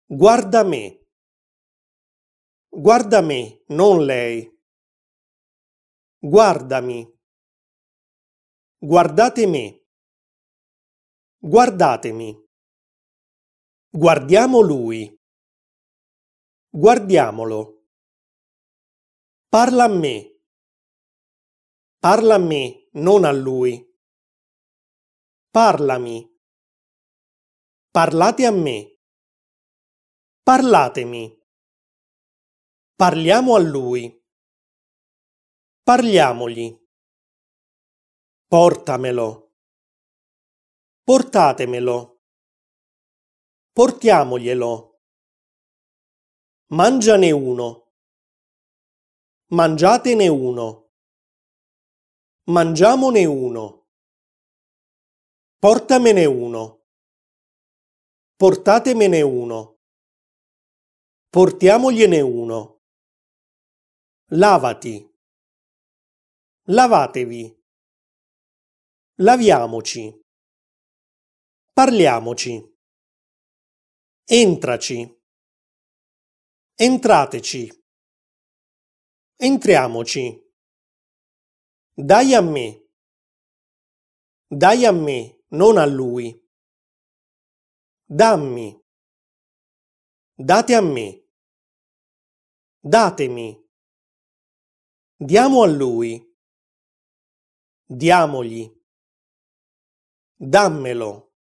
Guarda me. Guarda me, non lei. Guardami. Guardate me. Guardatemi. Guardiamo lui. Guardiamolo. Parla a me. Parla a me, non a lui. Parlami. Parlate a me. Parlatemi. Parliamo a lui. Parliamogli. Portamelo. Portatemelo. Portiamoglielo. Mangiane uno. Mangiatene uno. Mangiamone uno. Portamene uno. Portatemene uno. Portiamogliene uno. Lavati. Lavatevi. Laviamoci. Parliamoci. Entraci. Entrateci. Entriamoci. Dai a me. Dai a me, non a lui. Dammi. Date a me. Datemi. Diamo a lui. Diamogli. Dammelo.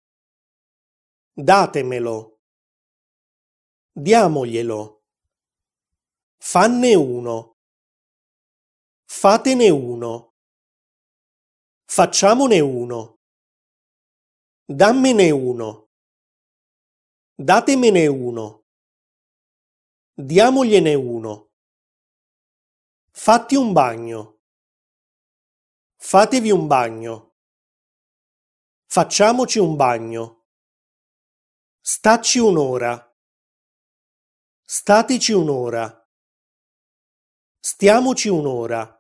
Datemelo. Diamoglielo. Fanne uno. Fatene uno. Facciamone uno. Dammene uno. Datemene uno. Diamogliene uno. Fatti un bagno. Fatevi un bagno. Facciamoci un bagno. Stacci un'ora. Stateci un'ora. Stiamoci un'ora.